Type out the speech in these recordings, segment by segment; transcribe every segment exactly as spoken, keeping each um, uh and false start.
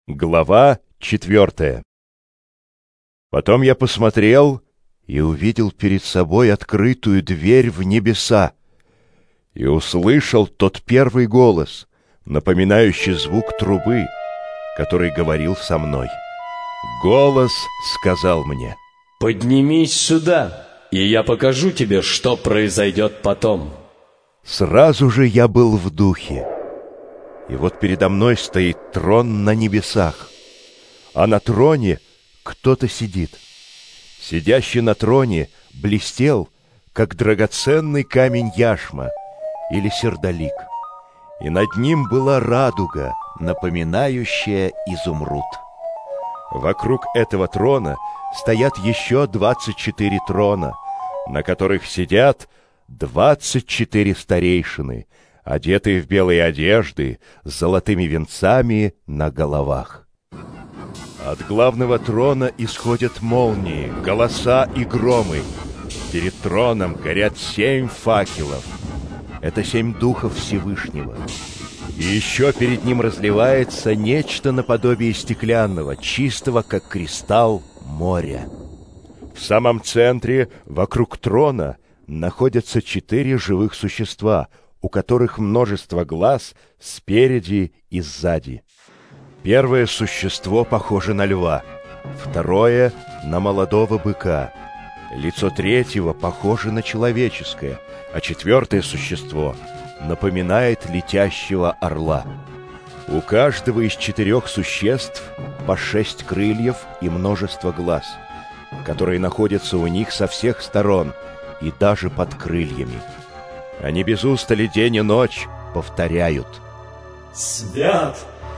Глава четвертая. Потом я посмотрел и увидел перед собой открытую дверь в небеса и услышал тот первый голос, напоминающий звук трубы, который говорил со мной. Голос сказал мне: «Поднимись сюда, и я покажу тебе, что произойдет потом». Сразу же я был в духе. И вот передо мной стоит трон на небесах, а на троне кто-то сидит. Сидящий на троне блестел, как драгоценный камень яшма или сердолик, и над ним была радуга, напоминающая изумруд. Вокруг этого трона стоят еще двадцать четыре трона, на которых сидят двадцать четыре старейшины, одетые в белые одежды, с золотыми венцами на головах. От главного трона исходят молнии, голоса и громы. Перед троном горят семь факелов. Это семь духов Всевышнего. И еще перед ним разливается нечто наподобие стеклянного, чистого, как кристалл, моря. В самом центре, вокруг трона, находятся четыре живых существа, у которых множество глаз спереди и сзади. Первое существо похоже на льва, второе — на молодого быка, лицо третьего похоже на человеческое, а четвертое существо напоминает летящего орла. У каждого из четырех существ по шесть крыльев и множество глаз, которые находятся у них со всех сторон и даже под крыльями. Они без устали день и ночь повторяют: «Свят,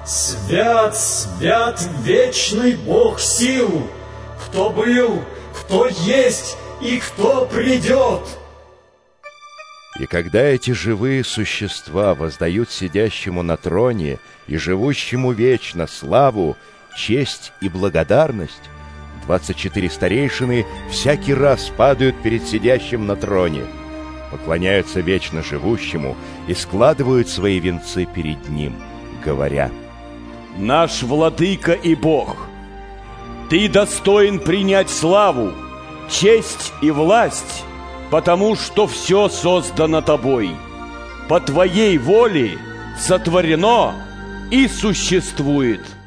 свят, свят вечный Бог сил, кто был, кто есть и кто придет». И когда эти живые существа воздают сидящему на троне и живущему вечно славу, честь и благодарность, двадцать четыре старейшины всякий раз падают перед сидящим на троне, поклоняются вечно живущему и складывают свои венцы перед ним, говоря: «Наш владыка и Бог, ты достоин принять славу, честь и власть, потому что все создано тобой, по твоей воле сотворено и существует».